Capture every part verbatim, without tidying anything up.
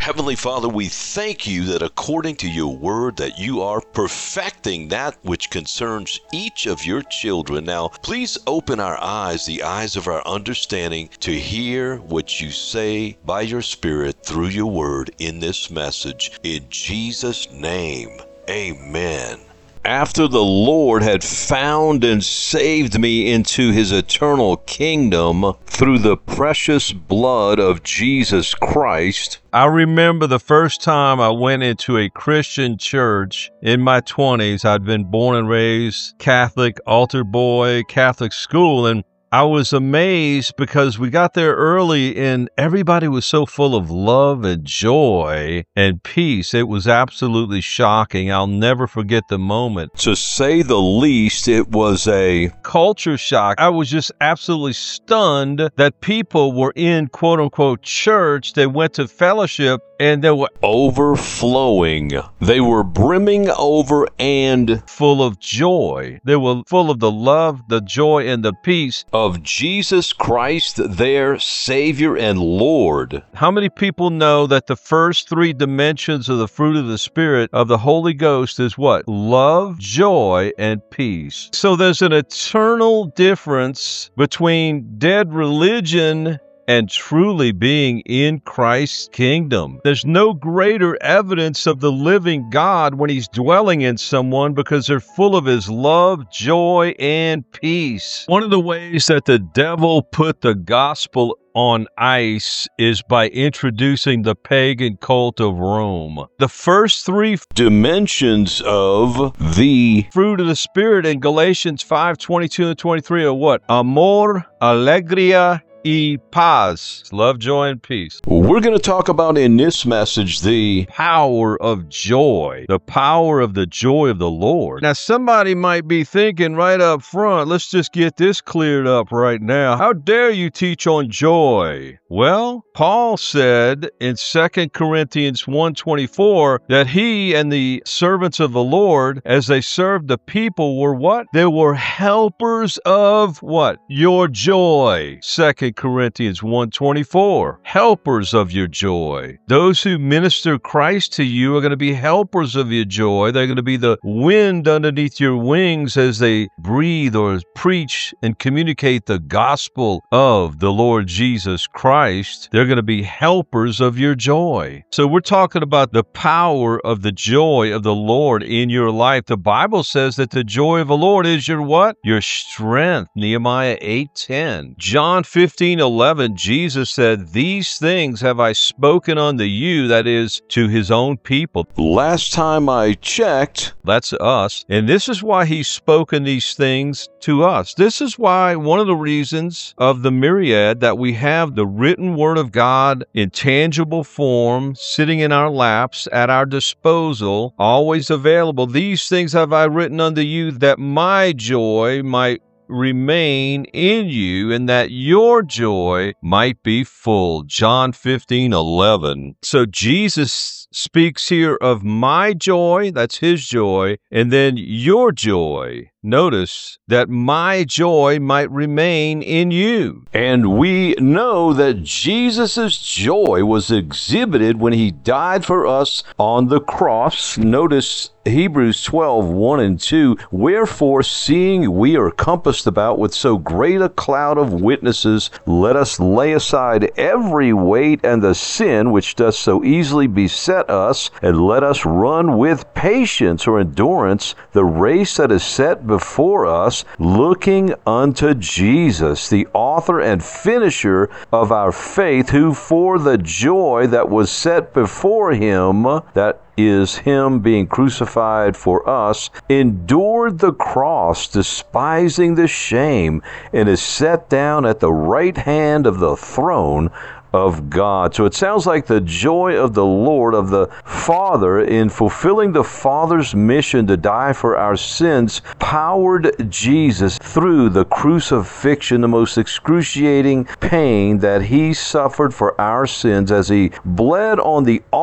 Heavenly Father, we thank you that according to your word that you are perfecting that which concerns each of your children. Now, please open our eyes, the eyes of our understanding, to hear what you say by your Spirit through your word in this message. In Jesus' name, amen. After the Lord had found and saved me into his eternal kingdom through the precious blood of Jesus Christ, I remember the first time I went into a Christian church in my twenties. I'd been born and raised Catholic, altar boy, Catholic school, and I was amazed because we got there early and everybody was so full of love and joy and peace. It was absolutely shocking. I'll never forget the moment. To say the least, it was a culture shock. I was just absolutely stunned that people were in quote-unquote church. They went to fellowship and they were overflowing. They were brimming over and full of joy. They were full of the love, the joy, and the peace of Jesus Christ, their Savior and Lord. How many people know that the first three dimensions of the fruit of the Spirit of the Holy Ghost is what? Love, joy, and peace. So there's an eternal difference between dead religion and truly being in Christ's kingdom. There's no greater evidence of the living God when he's dwelling in someone because they're full of his love, joy, and peace. One of the ways that the devil put the gospel on ice is by introducing the pagan cult of Rome. The first three dimensions of the fruit of the Spirit in Galatians five, twenty-two and twenty-three are what? Amor, alegria, y paz, love, joy, and peace. We're going to talk about in this message the power of joy, the power of the joy of the Lord. Now, somebody might be thinking right up front, let's just get this cleared up right now. How dare you teach on joy? Well, Paul said in Second Corinthians one twenty-four that he and the servants of the Lord, as they served the people, were what? They were helpers of what? Your joy. Second Corinthians one twenty-four, helpers of your joy. Those who minister Christ to you are going to be helpers of your joy. They're going to be the wind underneath your wings as they breathe or preach and communicate the gospel of the Lord Jesus Christ. They're going to be helpers of your joy. So we're talking about the power of the joy of the Lord in your life. The Bible says that the joy of the Lord is your what? Your strength. Nehemiah eight ten. John fifteen eleven, Jesus said, "These things have I spoken unto you," that is, to his own people. Last time I checked, that's us. And this is why he's spoken these things to us. This is why one of the reasons of the myriad that we have the written word of God in tangible form sitting in our laps at our disposal, always available. These things have I written unto you that my joy might remain in you and that your joy might be full. John fifteen eleven. So Jesus speaks here of my joy, that's his joy, and then your joy. Notice that my joy might remain in you. And we know that Jesus' joy was exhibited when he died for us on the cross. Notice Hebrews twelve, one and two, "Wherefore, seeing we are compassed about with so great a cloud of witnesses, let us lay aside every weight and the sin which does so easily beset us, and let us run with patience," or endurance, "the race that is set before us, looking unto Jesus, the author and finisher of our faith, who for the joy that was set before him," that is him being crucified for us, "endured the cross, despising the shame, and is set down at the right hand of the throne of God." So it sounds like the joy of the Lord, of the Father, in fulfilling the Father's mission to die for our sins, powered Jesus through the crucifixion, the most excruciating pain that he suffered for our sins as he bled on the altar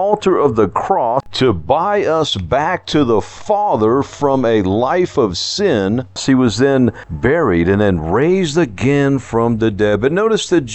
altar of the cross to buy us back to the Father from a life of sin. He was then buried and then raised again from the dead. But notice the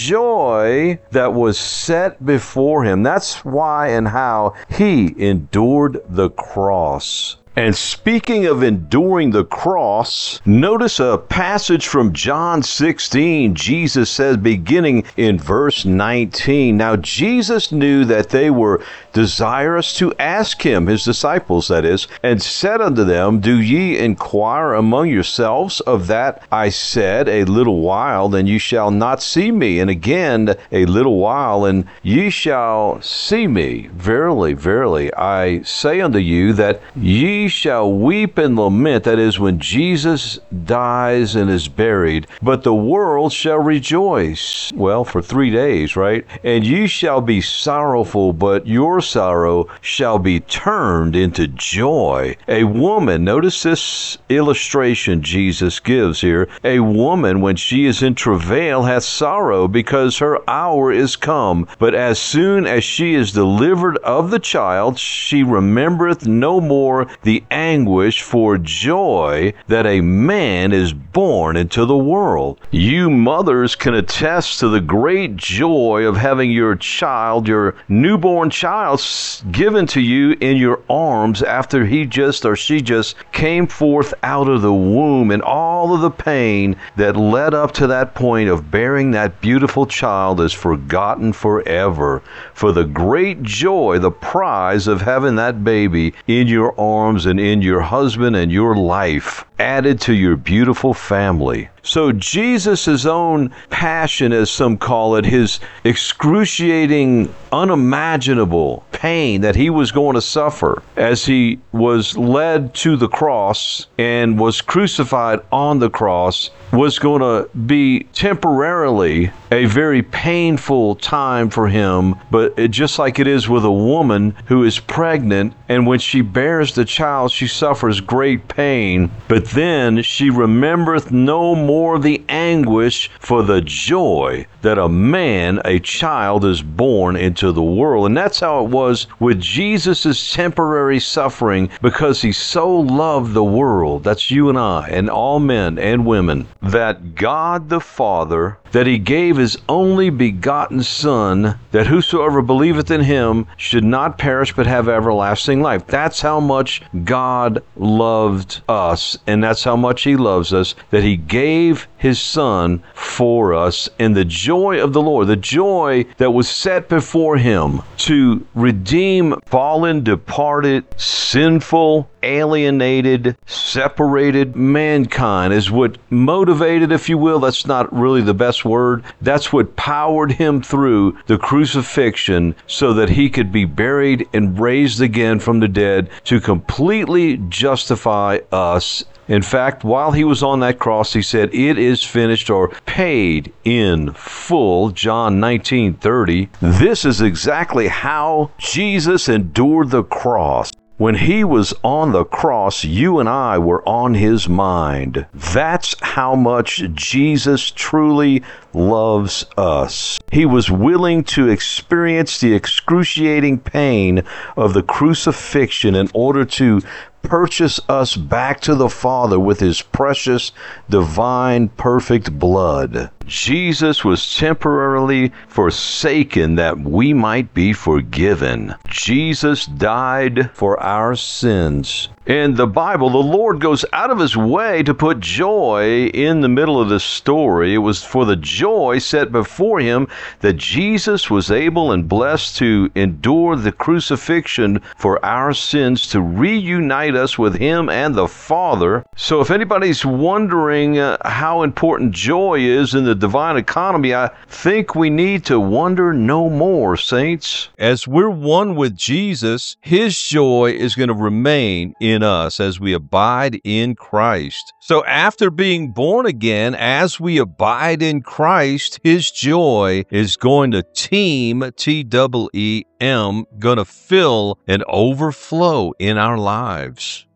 joy that was set before him. That's why and how he endured the cross. And speaking of enduring the cross, notice a passage from John sixteen. Jesus says, beginning in verse nineteen, "Now Jesus knew that they were desirous to ask him," his disciples that is, "and said unto them, Do ye inquire among yourselves of that I said, A little while, and ye shall not see me, and again a little while, and ye shall see me? Verily, verily, I say unto you, that ye shall weep and lament," that is, when Jesus dies and is buried, "but the world shall rejoice." Well, for three days, right? "And ye shall be sorrowful, but your sorrow shall be turned into joy." A woman, notice this illustration Jesus gives here, a woman, when she is in travail, hath sorrow, because her hour is come. But as soon as she is delivered of the child, she remembereth no more the anguish for joy that a man is born into the world. You mothers can attest to the great joy of having your child, your newborn child, given to you in your arms after he just or she just came forth out of the womb, and all of the pain that led up to that point of bearing that beautiful child is forgotten forever. For the great joy, the prize of having that baby in your arms and in your husband and your life added to your beautiful family. So Jesus' own passion, as some call it, his excruciating, unimaginable pain that he was going to suffer as he was led to the cross and was crucified on the cross, was going to be temporarily a very painful time for him. But it, just like it is with a woman who is pregnant, and when she bears the child, she suffers great pain. But then she remembereth no more the anguish for the joy that a man, a child, is born into the world. And that's how it was with Jesus' temporary suffering, because he so loved the world, that's you and I, and all men and women, that God the Father, that he gave his only begotten Son, that whosoever believeth in him should not perish but have everlasting life. That's how much God loved us, and that's how much he loves us, that he gave his Son for us. And the joy of the Lord, the joy that was set before him to redeem fallen, departed, sinful, alienated, separated mankind, is what motivated, if you will, that's not really the best word, that's what powered him through the crucifixion, so that he could be buried and raised again from the dead to completely justify us. In fact, while he was on that cross, he said, "It is finished," or paid in full, John nineteen thirty. This is exactly how Jesus endured the cross. When he was on the cross, you and I were on his mind. That's how much Jesus truly loves us. He was willing to experience the excruciating pain of the crucifixion in order to purchase us back to the Father with his precious, divine, perfect blood. Jesus was temporarily forsaken that we might be forgiven. Jesus died for our sins. In the Bible, the Lord goes out of his way to put joy in the middle of the story. It was for the joy set before him that Jesus was able and blessed to endure the crucifixion for our sins, to reunite us with him and the Father. So if anybody's wondering uh, how important joy is in the divine economy, I think we need to wonder no more, saints. As we're one with Jesus, his joy is going to remain in us as we abide in Christ. So after being born again, as we abide in Christ, his joy is going to teem, T E E M, going to fill and overflow in our lives.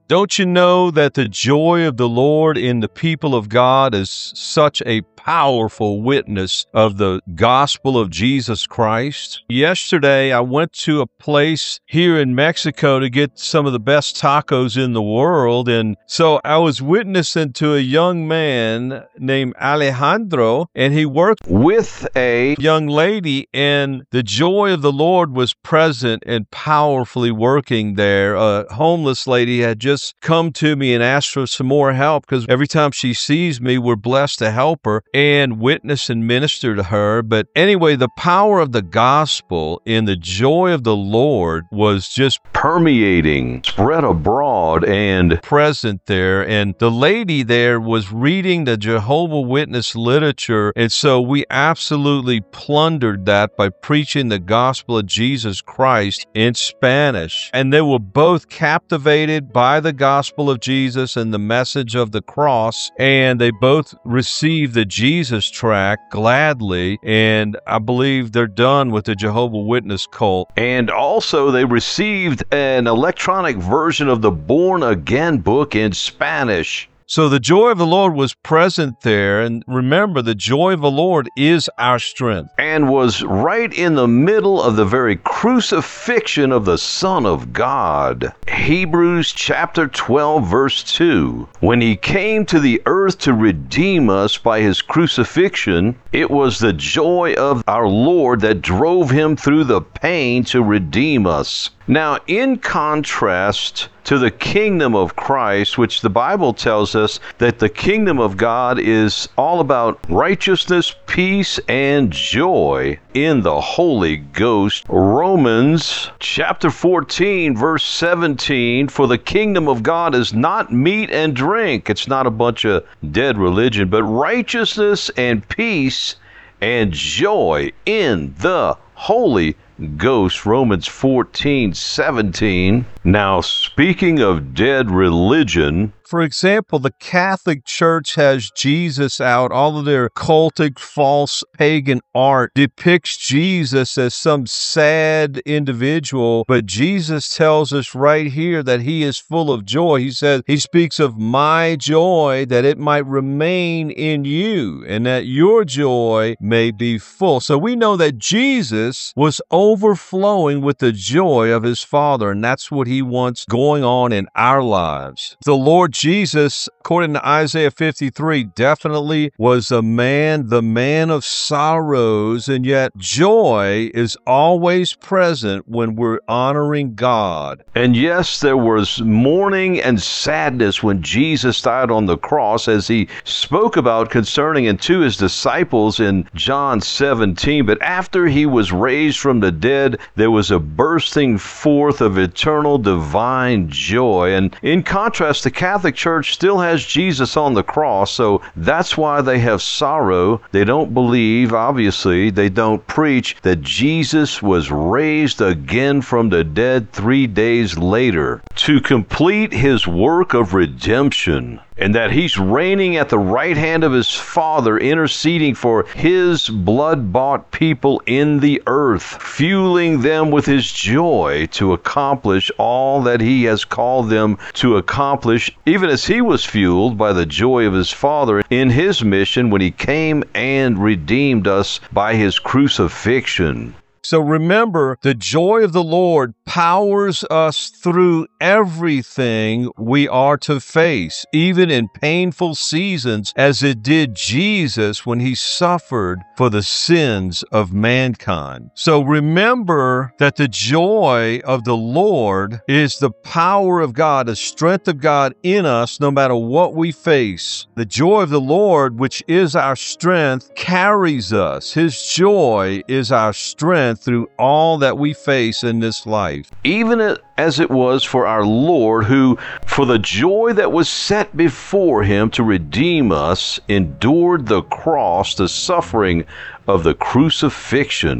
Don't you know that the joy of the Lord in the people of God is such a powerful witness of the gospel of Jesus Christ? Yesterday, I went to a place here in Mexico to get some of the best tacos in the world. And so I was witnessing to a young man named Alejandro, and he worked with a young lady, and the joy of the Lord was present and powerfully working there. A homeless lady had just come to me and asked for some more help because every time she sees me, we're blessed to help her and witness and minister to her. But anyway, the power of the gospel in the joy of the Lord was just permeating, spread abroad, and present there. And the lady there was reading the Jehovah Witness literature, and so we absolutely plundered that by preaching the gospel of Jesus Christ in Spanish. And they were both captivated by the gospel of Jesus and the message of the cross, and they both received the Jesus tract gladly, and I believe they're done with the Jehovah Witness cult. And also they received an electronic version of the Born Again book in Spanish. So the joy of the Lord was present there, and remember, the joy of the Lord is our strength. And was right in the middle of the very crucifixion of the Son of God. Hebrews chapter twelve, verse two. When he came to the earth to redeem us by his crucifixion, it was the joy of our Lord that drove him through the pain to redeem us. Now, in contrast to the kingdom of Christ, which the Bible tells us that the kingdom of God is all about righteousness, peace, and joy in the Holy Ghost. Romans chapter fourteen, verse seventeen, for the kingdom of God is not meat and drink. It's not a bunch of dead religion, but righteousness and peace and joy in the Holy Ghost. Romans fourteen, seventeen. Now, speaking of dead religion, for example, the Catholic Church has Jesus out. All of their cultic, false, pagan art depicts Jesus as some sad individual, but Jesus tells us right here that he is full of joy. He says, he speaks of my joy, that it might remain in you, and that your joy may be full. So we know that Jesus was overflowing with the joy of his Father, and that's what he wants going on in our lives. The Lord Jesus, according to Isaiah fifty-three, definitely was a man, the man of sorrows, and yet joy is always present when we're honoring God. And yes, there was mourning and sadness when Jesus died on the cross, as he spoke about concerning it to his disciples in John seventeen. But after he was raised from the dead, there was a bursting forth of eternal divine joy. And in contrast, the Catholic Church still has Jesus on the cross, so that's why they have sorrow. They don't believe, obviously, they don't preach that Jesus was raised again from the dead three days later to complete his work of redemption, and that he's reigning at the right hand of his Father, interceding for his blood-bought people in the earth, fueling them with his joy to accomplish all that he has called them to accomplish, even as he was fueled by the joy of his Father in his mission when he came and redeemed us by his crucifixion. So remember, the joy of the Lord powers us through everything we are to face, even in painful seasons, as it did Jesus when he suffered for the sins of mankind. So remember that the joy of the Lord is the power of God, the strength of God in us, no matter what we face. The joy of the Lord, which is our strength, carries us. His joy is our strength through all that we face in this life. Even as it was for our Lord, who, for the joy that was set before him to redeem us, endured the cross, the suffering of the crucifixion.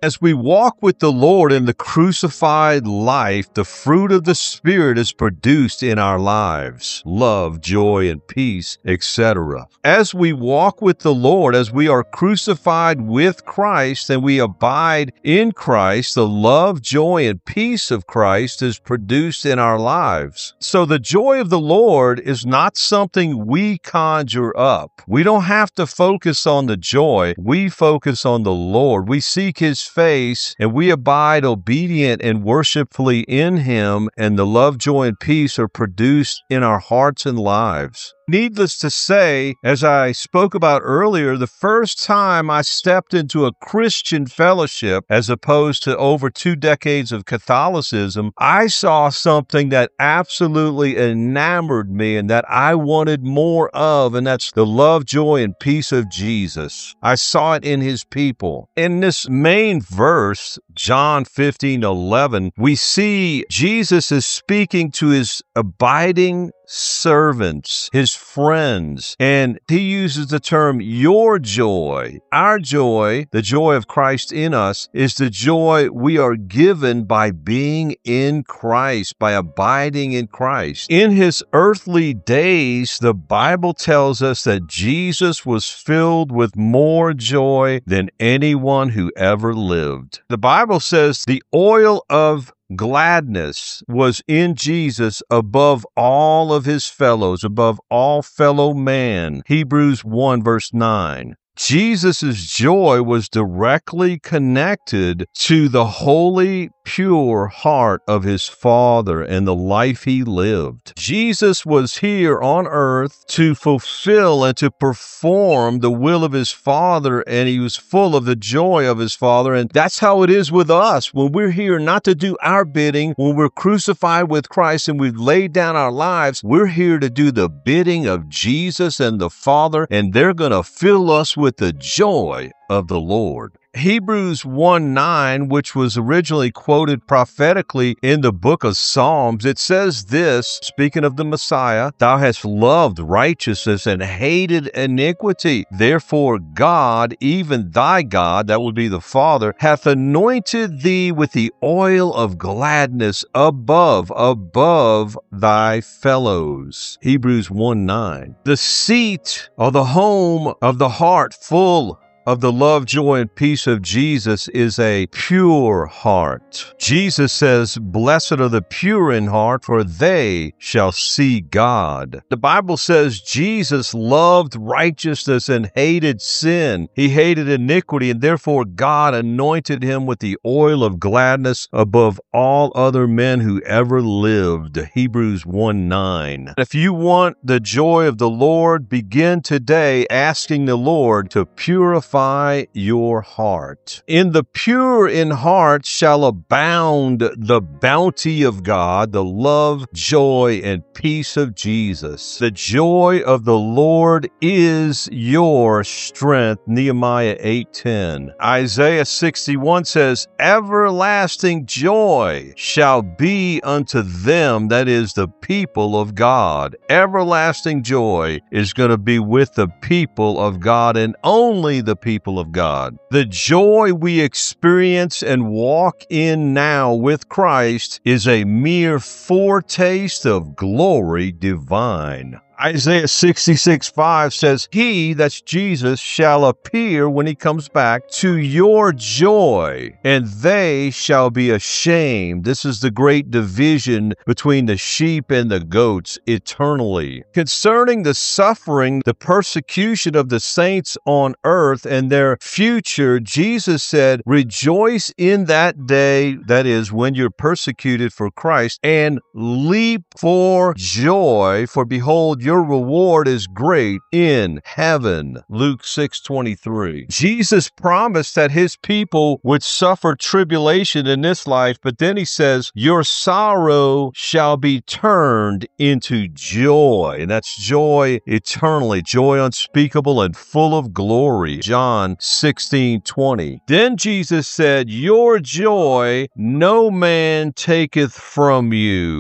As we walk with the Lord in the crucified life, the fruit of the Spirit is produced in our lives: love, joy, and peace, et cetera. As we walk with the Lord, as we are crucified with Christ and we abide in Christ, the love, joy, and peace of Christ is produced in our lives. So the joy of the Lord is not something we conjure up. We don't have to focus on the joy. We focus on the Lord. We seek His face, and we abide obedient and worshipfully in Him, and the love, joy, and peace are produced in our hearts and lives. Needless to say, as I spoke about earlier, the first time I stepped into a Christian fellowship, as opposed to over two decades of Catholicism, I saw something that absolutely enamored me and that I wanted more of, and that's the love, joy, and peace of Jesus. I saw it in His people. In this main verse, John fifteen eleven, we see Jesus is speaking to His abiding servants, His friends, and He uses the term your joy. Our joy, the joy of Christ in us, is the joy we are given by being in Christ, by abiding in Christ. In His earthly days, the Bible tells us that Jesus was filled with more joy than anyone who ever lived. The Bible says the oil of gladness was in Jesus above all of His fellows, above all fellow man. Hebrews one verse nine. Jesus' joy was directly connected to the holy, pure heart of His Father and the life He lived. Jesus was here on earth to fulfill and to perform the will of His Father, and He was full of the joy of His Father. And that's how it is with us. When we're here not to do our bidding, when we're crucified with Christ and we've laid down our lives, we're here to do the bidding of Jesus and the Father, and they're going to fill us with with the joy of the Lord. Hebrews one nine, which was originally quoted prophetically in the book of Psalms, it says this, speaking of the Messiah: "Thou hast loved righteousness and hated iniquity. Therefore God, even thy God," that would be the Father, "hath anointed thee with the oil of gladness above, above thy fellows." Hebrews one nine. The seat or the home of the heart full of the love, joy, and peace of Jesus is a pure heart. Jesus says, "Blessed are the pure in heart, for they shall see God." The Bible says Jesus loved righteousness and hated sin. He hated iniquity, and therefore God anointed Him with the oil of gladness above all other men who ever lived. Hebrews one nine. If you want the joy of the Lord, begin today asking the Lord to purify your heart. In the pure in heart shall abound the bounty of God, the love, joy, and peace of Jesus. The joy of the Lord is your strength. Nehemiah eight ten. Isaiah sixty-one says, "Everlasting joy shall be unto them," that is the people of God. Everlasting joy is going to be with the people of God, and only the people of God. The joy we experience and walk in now with Christ is a mere foretaste of glory divine. Isaiah sixty-six five says, "He," that's Jesus, "shall appear when He comes back to your joy, and they shall be ashamed." This is the great division between the sheep and the goats eternally. Concerning the suffering, the persecution of the saints on earth and their future, Jesus said, "Rejoice in that day," that is, when you're persecuted for Christ, "and leap for joy, for behold, your reward is great in heaven." Luke six twenty-three. Jesus promised that His people would suffer tribulation in this life, but then He says, "Your sorrow shall be turned into joy." And that's joy eternally, joy unspeakable and full of glory. John sixteen twenty. Then Jesus said, "Your joy no man taketh from you."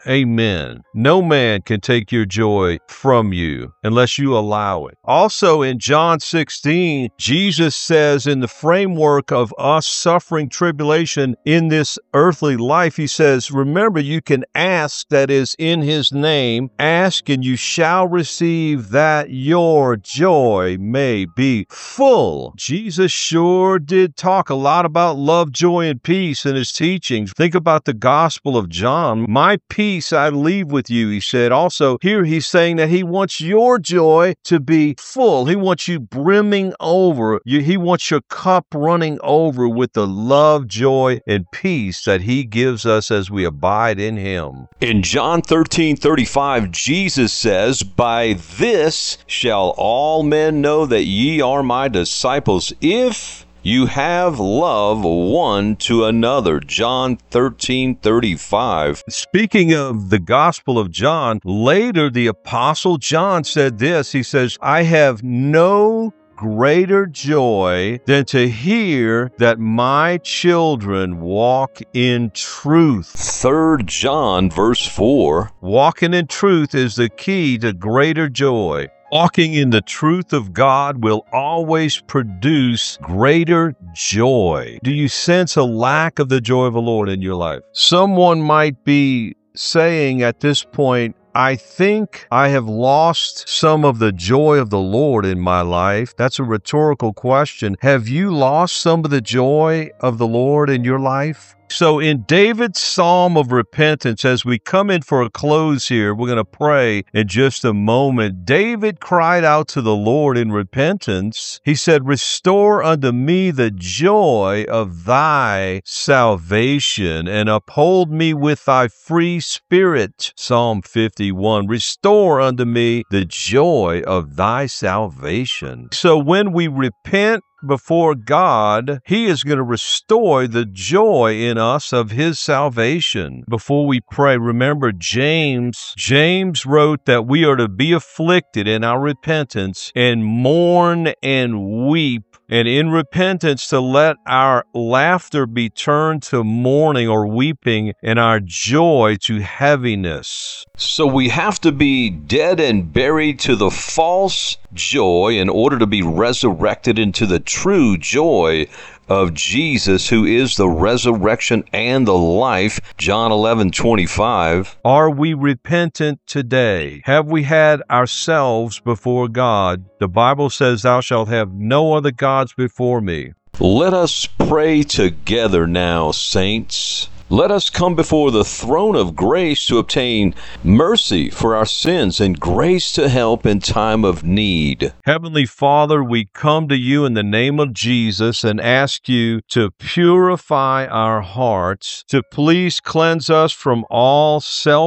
Amen. No man can take your joy from you unless you allow it. Also in John sixteen, Jesus says in the framework of us suffering tribulation in this earthly life, he says, remember, you can ask, that is in his name, ask and you shall receive, that your joy may be full. Jesus sure did talk a lot about love, joy, and peace in his teachings. Think about the Gospel of John. My peace I leave with you, he said. Also, here he's saying that he wants your joy to be full. He wants you brimming over. You, he wants your cup running over with the love, joy, and peace that he gives us as we abide in him. In John thirteen thirty-five, Jesus says, by this shall all men know that ye are my disciples, if you have love one to another. John thirteen thirty-five. Speaking of the Gospel of John, later the Apostle John said this. He says, I have no greater joy than to hear that my children walk in truth. Third John verse four. Walking in truth is the key to greater joy. Walking in the truth of God will always produce greater joy. Do you sense a lack of the joy of the Lord in your life? Someone might be saying at this point, I think I have lost some of the joy of the Lord in my life. That's a rhetorical question. Have you lost some of the joy of the Lord in your life? So in David's Psalm of Repentance, as we come in for a close here, we're going to pray in just a moment. David cried out to the Lord in repentance. He said, restore unto me the joy of thy salvation and uphold me with thy free spirit. Psalm fifty-one, restore unto me the joy of thy salvation. So when we repent before God, he is going to restore the joy in us of his salvation. Before we pray, remember James. James wrote that we are to be afflicted in our repentance and mourn and weep, and in repentance to let our laughter be turned to mourning or weeping and our joy to heaviness. So we have to be dead and buried to the false joy in order to be resurrected into the true joy of Jesus, who is the resurrection and the life. John eleven twenty-five. Are we repentant today? Have we had ourselves before God? The Bible says, thou shalt have no other gods before me. Let us pray together now, saints. Let us come before the throne of grace to obtain mercy for our sins and grace to help in time of need. Heavenly Father, we come to you in the name of Jesus and ask you to purify our hearts, to please cleanse us from all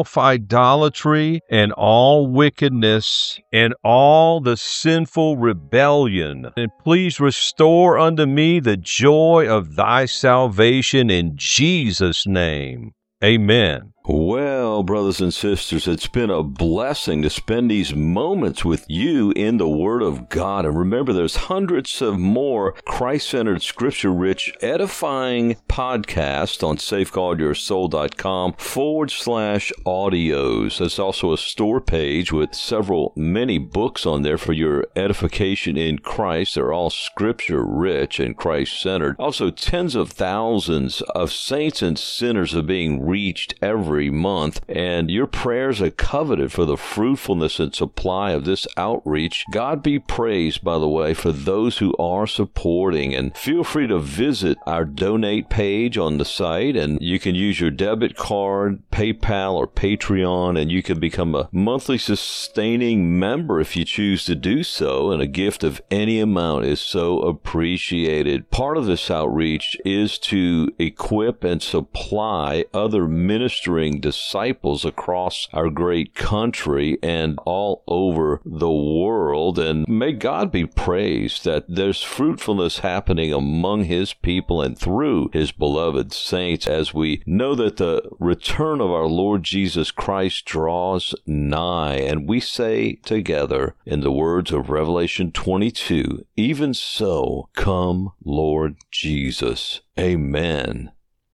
self-idolatry and all wickedness and all the sinful rebellion. And please restore unto me the joy of thy salvation in Jesus' name. Amen. Well, brothers and sisters, it's been a blessing to spend these moments with you in the Word of God. And remember, there's hundreds of more Christ-centered, scripture-rich, edifying podcasts on safeguardyoursoul.com forward slash audios. There's also a store page with several, many books on there for your edification in Christ. They're all scripture-rich and Christ-centered. Also, tens of thousands of saints and sinners are being reached every month, and your prayers are coveted for the fruitfulness and supply of this outreach. God be praised, by the way, for those who are supporting, and feel free to visit our donate page on the site, and you can use your debit card, PayPal, or Patreon, and you can become a monthly sustaining member if you choose to do so, and a gift of any amount is so appreciated. Part of this outreach is to equip and supply other ministering disciples across our great country and all over the world. And may God be praised that there's fruitfulness happening among his people and through his beloved saints, as we know that the return of our Lord Jesus Christ draws nigh. And we say together in the words of Revelation twenty-two, even so, come, Lord Jesus. Amen.